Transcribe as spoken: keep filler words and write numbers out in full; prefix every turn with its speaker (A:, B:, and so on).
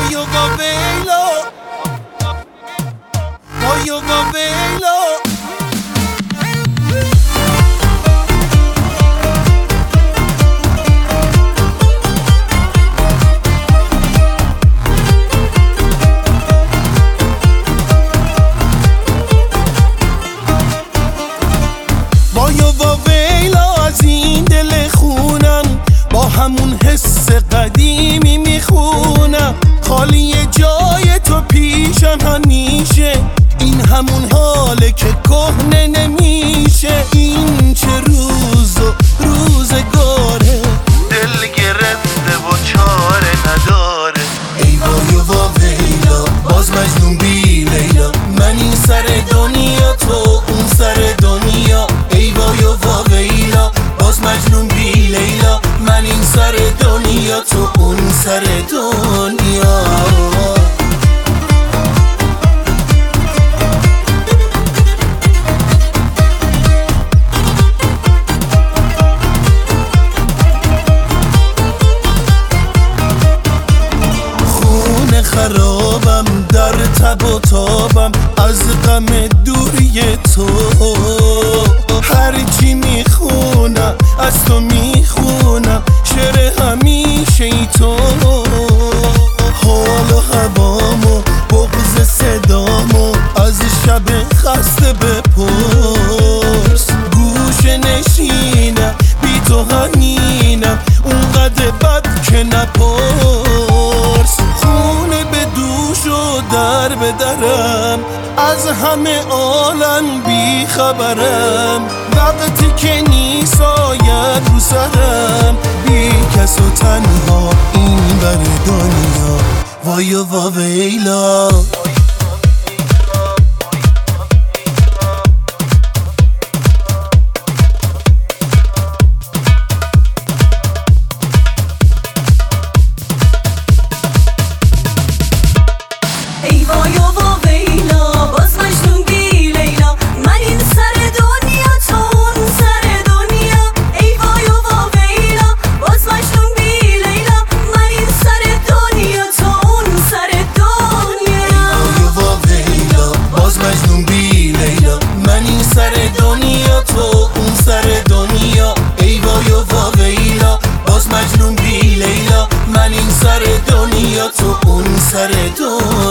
A: وای و ویلا وای و ویلا وای و ویلا از این دل خونم با همون حس قدیمی میخونم خالی جای تو پیشم همیشه این همون حاله که کهنه نمیشه این چه روز و روزگاره دل گرفته و چاره نداره ای وای و ویلا باز مجنون بی لیلا من این سر دنیا تو اون سر دنیا ای وای و ویلا باز مجنون بی لیلا من این سر دنیا تو اون سر دنیا خونه خرابم در تب و تابم از غم دوری تو هرچی میخونم از تو میخونم شعر همیشه ای تو حال و هوامو بغض صدامو از شب خسته بپرس گوشه نشینم بی تو همینم اونقدر بد که نپرس خونه به دوش و در به درم از همه عالم بی خبرم وقتی که نیست آید رو سرم بی کس و تنها این بر دنیا وای و ویلا سر دنیا تو اون سر دنیا ای وای و ویلا باز مجنون بی لیلا من این سر دنیا تو اون سر دنیا